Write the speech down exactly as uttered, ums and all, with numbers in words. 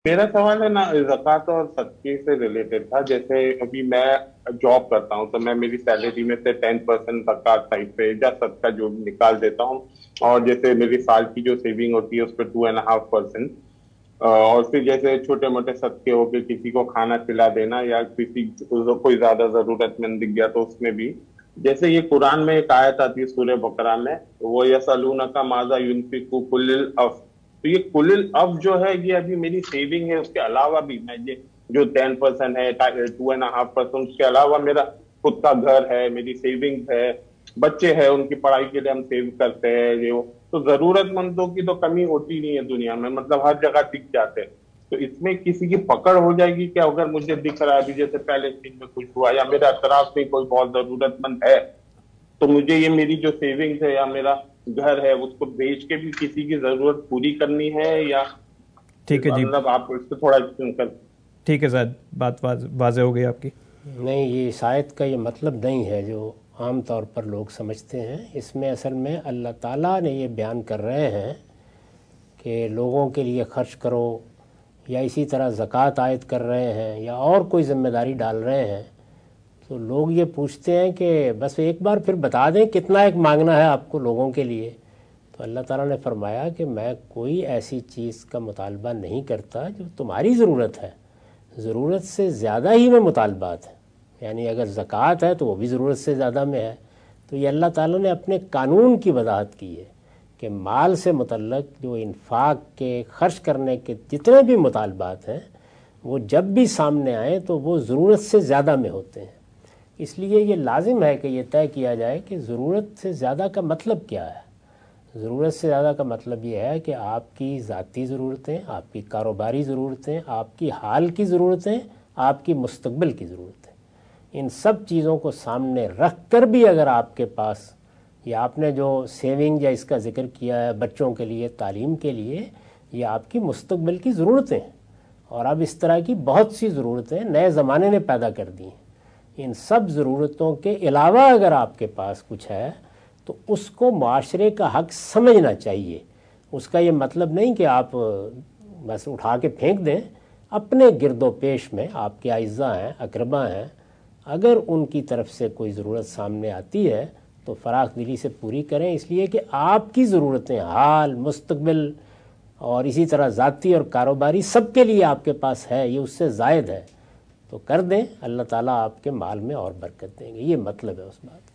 मेरा सवाल है ना ज़कात और सदके से रिलेटेड था। जैसे अभी मैं जॉब करता हूँ तो मैं मेरी सैलरी में से टेन परसेंट ज़कात साइड पे या सदका जो भी निकाल देता हूँ। और जैसे मेरी साल की जो सेविंग होती है उस पर टू एंड हाफ परसेंट। और फिर जैसे छोटे मोटे सदके हो गए, किसी को खाना खिला देना या किसी को कोई ज्यादा जरूरतमंद दिख गया तो उसमें भी। जैसे ये कुरान में एक आयत आती है सूरह बकरा में, वो यसअलूना का माजा युनफिकु कुलिल अफ। तो ये कुलिल अफ जो है ये अभी मेरी सेविंग है, उसके अलावा भी मैं ये जो टेन परसेंट है, टू एंड हाफ परसेंट, उसके अलावा मेरा खुद का घर है, मेरी सेविंग है, बच्चे हैं उनकी पढ़ाई के लिए हम सेव करते हैं ये वो। तो जरूरतमंदों की तो कमी होती नहीं है दुनिया में, मतलब हर जगह दिख जाते हैं। तो इसमें किसी की पकड़ हो जाएगी क्या? अगर मुझे दिख रहा है अभी जैसे पैलेस्टीन में कुछ हुआ या मेरे अतराफ में कोई बहुत जरूरतमंद है, तो मुझे ये मेरी जो सेविंग्स है या मेरा घर है उसको बेच के भी किसी की जरूरत पूरी करनी है या ठीक है जी। मतलब आप इससे थोड़ा explain कर। ठीक है सर, बात वाज, वाज़े हो गई आपकी। नहीं, ये इस आयत का ये मतलब नहीं है जो आम तौर पर लोग समझते हैं। इसमें असल में अल्लाह ताला ने ये बयान कर रहे हैं कि लोगों के लिए खर्च करो, या इसी तरह ज़कात आयद कर रहे हैं या और कोई ज़िम्मेदारी डाल रहे हैं। तो लोग ये पूछते हैं कि बस एक बार फिर बता दें कितना एक मांगना है आपको लोगों के लिए। तो अल्लाह ताला ने फरमाया कि मैं कोई ऐसी चीज़ का मुतालबा नहीं करता जो तुम्हारी ज़रूरत है, ज़रूरत से ज़्यादा ही में मुतालबात है। यानी अगर ज़कात है तो वो भी ज़रूरत से ज़्यादा में है। तो ये अल्लाह ताला ने अपने कानून की वजाहत की है कि माल से मुतल्लक जो इन्फाक के खर्च करने के जितने भी मुतालबात हैं वो जब भी सामने आए तो वो ज़रूरत से ज़्यादा में होते हैं। इसलिए ये लाजिम है कि ये तय किया जाए कि ज़रूरत से ज़्यादा का मतलब क्या है। ज़रूरत से ज़्यादा का मतलब ये है कि आपकी ज़ाती ज़रूरतें, आपकी कारोबारी ज़रूरतें, आपकी हाल की ज़रूरतें, आपकी मुस्तकबिल की ज़रूरतें, इन सब चीज़ों को सामने रख कर भी अगर आपके पास, या आपने जो सेविंग या इसका ज़िक्र किया है बच्चों के लिए, तालीम के लिए, ये आपकी मुस्तकबिल की ज़रूरतें हैं। और अब इस तरह की बहुत सी ज़रूरतें नए ज़माने ने पैदा कर दी हैं। इन सब ज़रूरतों के अलावा अगर आपके पास कुछ है तो उसको माशरे का हक समझना चाहिए। उसका ये मतलब नहीं कि आप बस उठा के फेंक दें। अपने गिरदो पेश में आपके आइज़ा हैं, अकरबा हैं, अगर उनकी तरफ से कोई ज़रूरत सामने आती है तो फ़राख दिली से पूरी करें, इसलिए कि आपकी ज़रूरतें हाल, मुस्तकबिल और इसी तरह ज़ाती और कारोबारी सब के लिए आपके पास है, ये उससे ज़ायद है। तो कर दें, अल्लाह ताला आपके माल में और बरकत देंगे। ये मतलब है उस बात।